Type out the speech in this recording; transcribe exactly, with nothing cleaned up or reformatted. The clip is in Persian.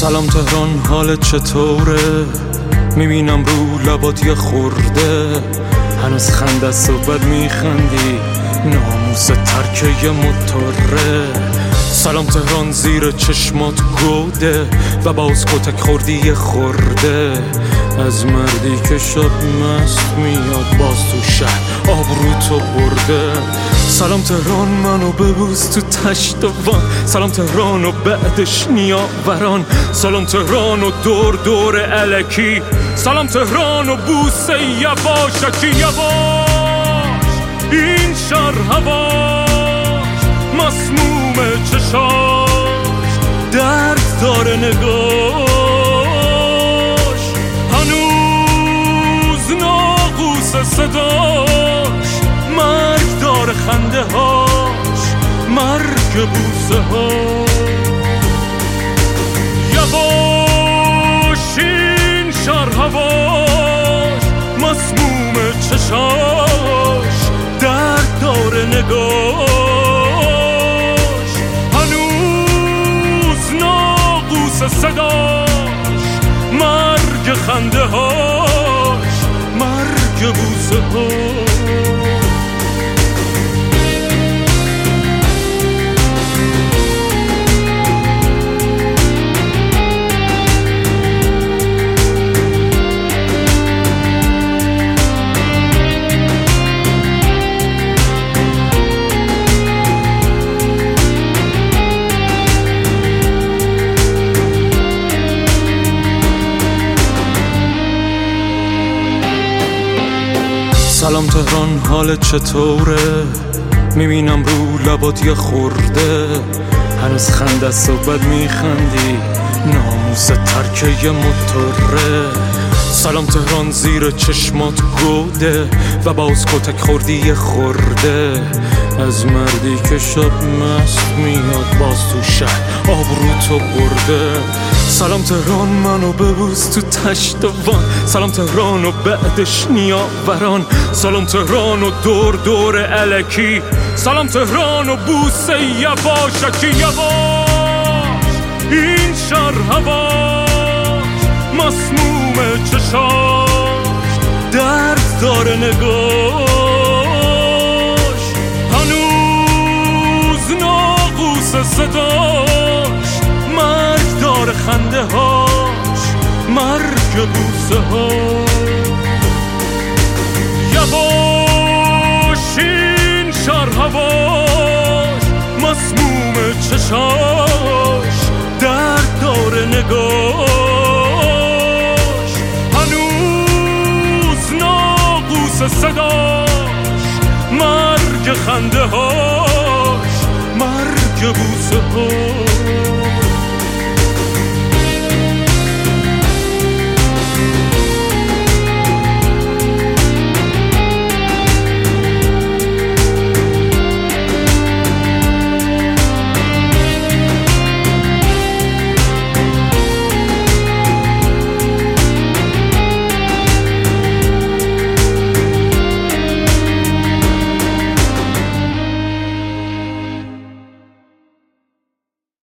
سلام تهران، حالت چطوره؟ میبینم رو لبات یه خورده، هنوز خنده صحبت میخندی، ناموس ترکه یه موتوره. سلام تهران، زیر چشمات گوده و باز کتک خوردی یه خورده، از مردی که شب مست میاد باز تو شهر آبرو تو برده. سلام تهران، منو ببوس تو تشتوان، سلام تهران و بعدش نیاوران، سلام تهران و دور دور الکی، سلام تهران و بوسه یواشکی یواش. این شهر هواش مسموم چشاش، درد داره نگاش، هنوز ناقوس صداش، مرگ داره خنده هاش، مرگ بوسه هاش. یواش این شهر هواش مسموم چشاش، درد داره نگاش، هنوز ناقوس صداش، مرگ خنده هاش، مرگ بوسه هاش. سلام تهران، حالت چطوره؟ میبینم رو لبات یه خورده، هنوز خنده صحبت میخندی، ناموس ترکه یه موتوره. سلام تهران، زیر چشمات گوده و باز کتک خوردی یه خورده، از مردی که شب مست میاد باز تو شهر آبرو تو برده. سلام تهران، منو ببوس تو تشتوان، سلام تهران و بعدش نیاوران، سلام تهران و دور دور الکی، سلام تهران و بوسه یواشکی یواش. این شهر هواش مسموم چشاش، درد داره نگاش، هنوز ناقوس صداش، مرگ داره خنده هاش، مرگ بوسه هاش. یواش این شهر هواش مسموم چشاش، درد داره نگاش، هنوز ناقوس صداش، مرگ خنده هاش، مرگ بوسه هاش.